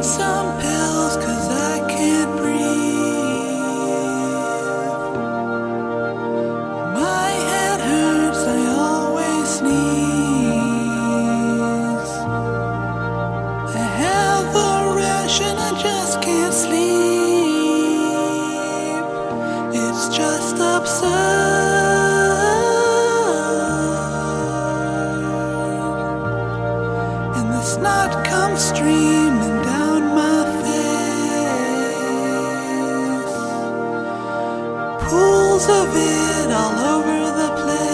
need some pills 'cause I can't breathe. My head hurts, I always sneeze. I have a rash and I just can't sleep. It's just absurd. And the snot comes streaming down my face. Pools of it all over the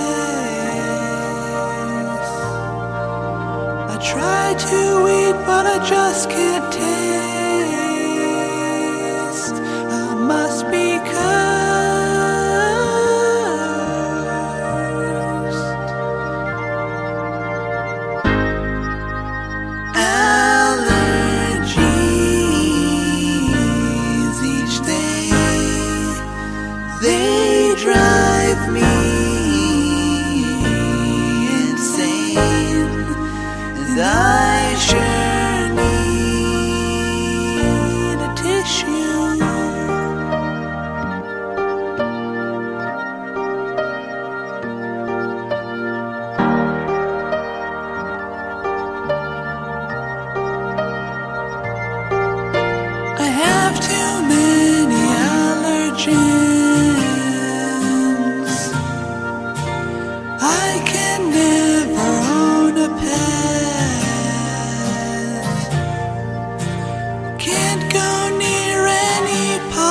place. I try to eat, but I just can't taste. I must be cursed. Allergies each day, they drive me insane, and I sure need a tissue. I have too many allergens. I can never own a pet. Can't go near any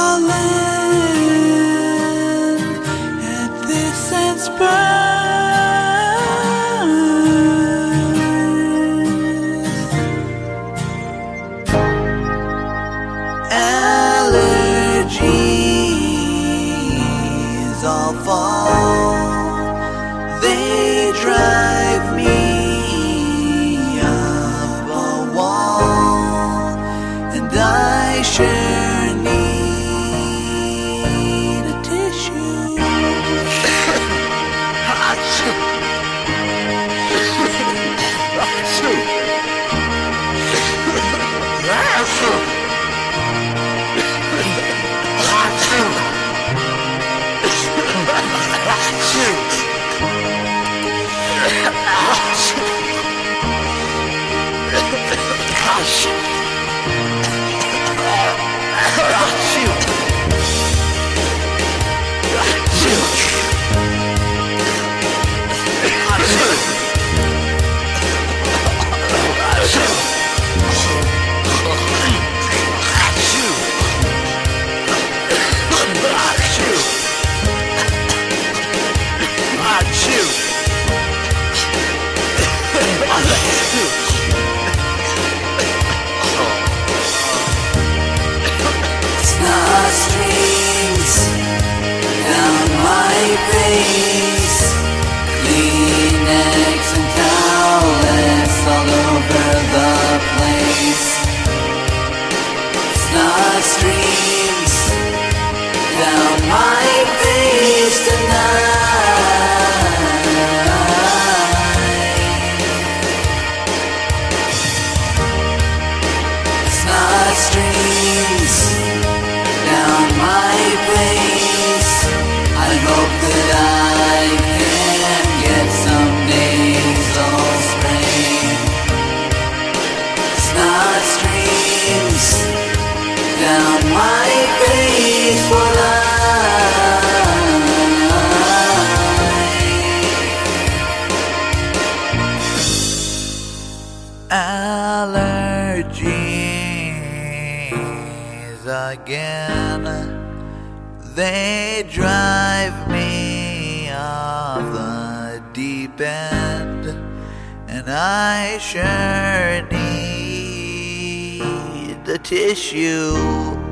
pollen at this sense birth. Allergies all fall, they drive me up a wall, and I sure need a tissue. Snot streams down my face, Kleenex and towelettes all over the place. Snot streams down my face tonight. Snot streams down my face. I hope that I can get some nasal spray. Snot streams down my face for life. Allergies again, they drive me off the deep end, and I sure need the tissue.